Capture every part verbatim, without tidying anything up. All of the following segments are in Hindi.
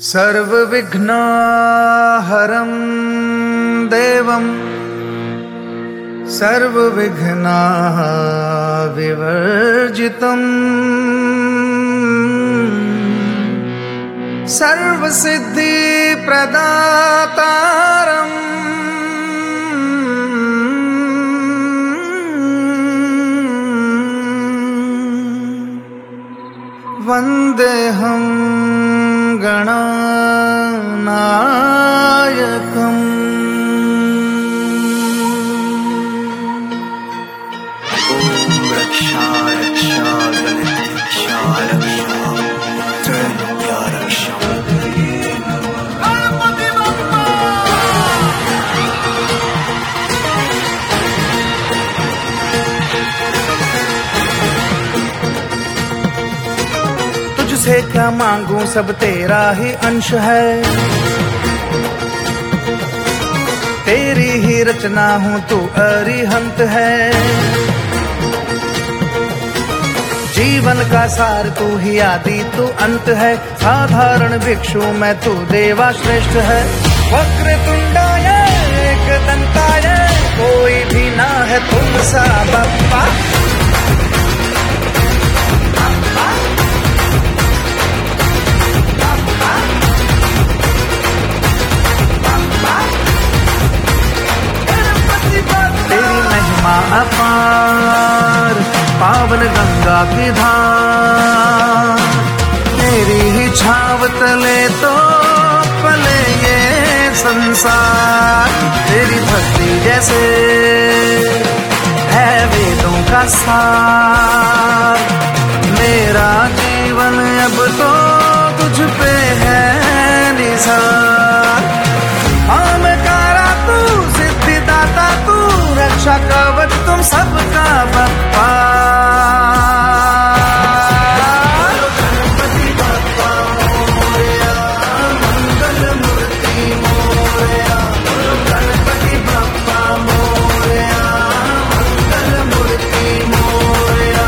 सर्वविघ्नहरं देवं सर्वविघ्नविवर्जितम् सर्वसिद्धिप्रदातारम् वन्देऽहं गणनायकम्। ॐ रक्षा रक्षा गणतीक्षा रक्षा त्रैलोक्या रक्षा। गणपति बप्पा। तुझसे क्या मांगूं, सब तेरा ही अंश है। तेरी ही रचना हूँ, तू अरिहंत है। जीवन का सार तू ही आदि तू अंत है। साधारण भिक्षु मैं, तू देवा श्रेष्ठ है। वक्रतुंडाय एकदंताय कोई भी ना है तुम सा बप्पा। अपार पावन गंगा की धार, तेरी ही छाव तले तो पले ये संसार। तेरी भक्ति जैसे है वेदों का सार। मेरा जीवन अब तो तुझ पे है निसार। आमकारा तू, सिद्धिदाता तू, रक्षा कवच तुम सबका बप्पा। गणपति बप्पा मोरया, मंगल मूर्ति मोरया। गणपति बप्पा मोरया, मंगल मूर्ति मोरया।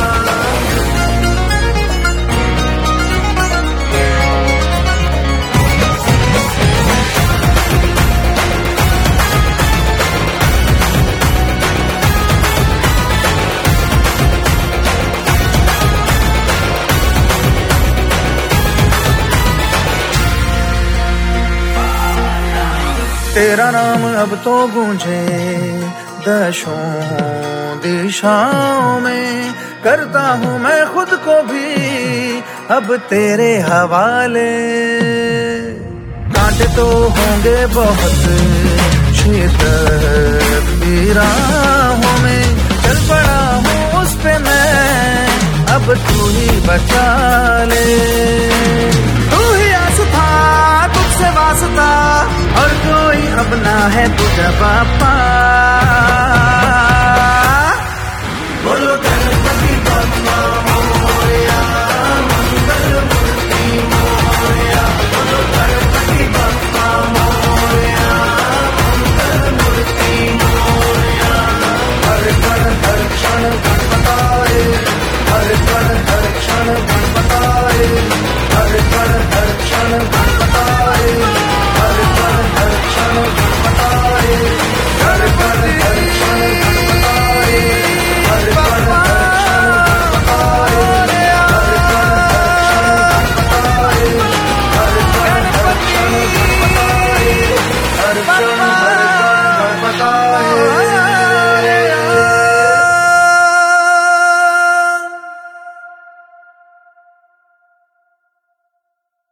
तेरा नाम अब तो गूंजे दशों दिशाओं में। करता हूँ मैं खुद को भी अब तेरे हवाले। कांटे तो होंगे बहुत क्षेत्र की राहों में। चल पड़ा हूँ उस पे मैं, अब तू ही बचा ले। तू ही आस्था, तुझसे वास्ता, और कोई अब ना है तुझा बापा।